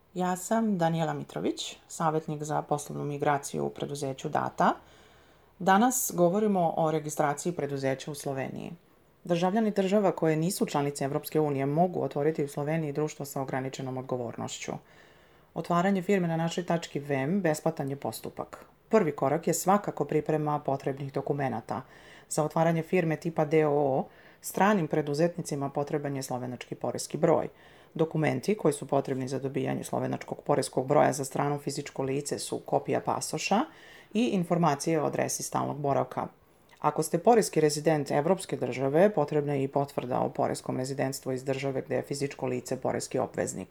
Ja sam Danijela Mitrović, savjetnik za poslovnu migraciju u preduzeću Data. Danas govorimo o registraciji preduzeća u Sloveniji. Državljani država koje nisu članice Evropske unije mogu otvoriti u Sloveniji društvo sa ograničenom odgovornošću. Otvaranje firme na našoj tački VEM besplatan je postupak. Prvi korak je svakako priprema potrebnih dokumenata. Za otvaranje firme tipa DOO stranim preduzetnicima potreban je slovenački poreski broj. Dokumenti koji su potrebni za dobijanje slovenačkog poreskog broja za strano fizičko lice su kopija pasoša i informacije o adresi stalnog boravka. Ako ste poreski rezident evropske države, potrebna je i potvrda o poreskom rezidentstvu iz države gde je fizičko lice poreski obveznik.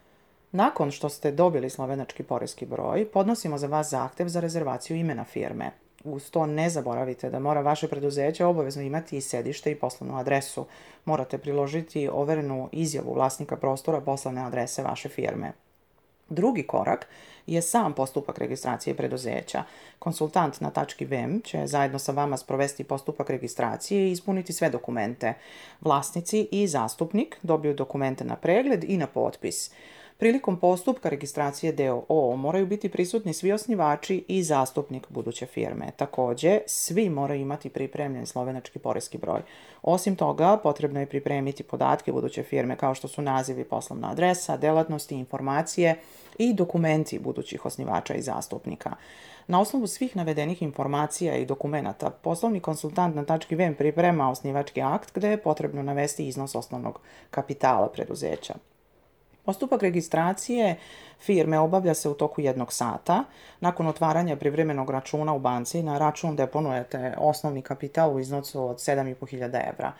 Nakon što ste dobili slovenački poreski broj, podnosimo za vas zahtev za rezervaciju imena firme. Uz to ne zaboravite da mora vaše preduzeće obavezno imati i sedište i poslovnu adresu. Morate priložiti overenu izjavu vlasnika prostora poslovne adrese vaše firme. Drugi korak je sam postupak registracije preduzeća. Konsultant na tački VEM će zajedno sa vama sprovesti postupak registracije i ispuniti sve dokumente. Vlasnici i zastupnik dobiju dokumente na pregled i na potpis. Prilikom postupka registracije DOO moraju biti prisutni svi osnivači i zastupnik buduće firme. Takođe, svi moraju imati pripremljen slovenački poreski broj. Osim toga, potrebno je pripremiti podatke buduće firme kao što su naziv i poslovna adresa, delatnosti, informacije i dokumenti budućih osnivača i zastupnika. Na osnovu svih navedenih informacija i dokumenata, poslovni konsultant na tački VEM priprema osnivački akt gde je potrebno navesti iznos osnovnog kapitala preduzeća. Postupak registracije firme obavlja se u toku 1 sata. Nakon otvaranja privremenog računa u banci na račun deponujete osnovni kapital u iznosu od 7.500 evra.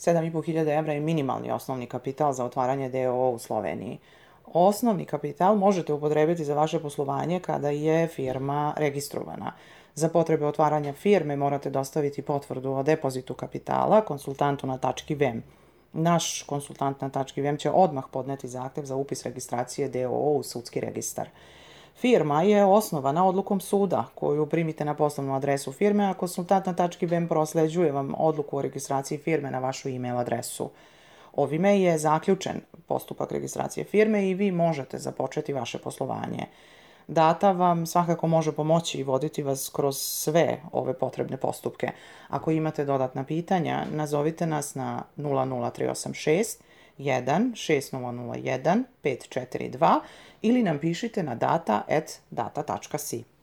7.500 evra je minimalni osnovni kapital za otvaranje DOO u Sloveniji. Osnovni kapital možete upotrebiti za vaše poslovanje kada je firma registrovana. Za potrebe otvaranja firme morate dostaviti potvrdu o depozitu kapitala konsultantu na tački VEM. Naš konsultant na tački VEM će odmah podneti zahtev za upis registracije DOO u sudski registar. Firma je osnovana odlukom suda koju primite na poslovnu adresu firme, a konsultant na tački VEM prosleđuje vam odluku o registraciji firme na vašu e-mail adresu. Ovime je zaključen postupak registracije firme i vi možete započeti vaše poslovanje. Data vam svakako može pomoći i voditi vas kroz sve ove potrebne postupke. Ako imate dodatna pitanja, nazovite nas na 00386 1 6001 542 ili nam pišite na data@data.si.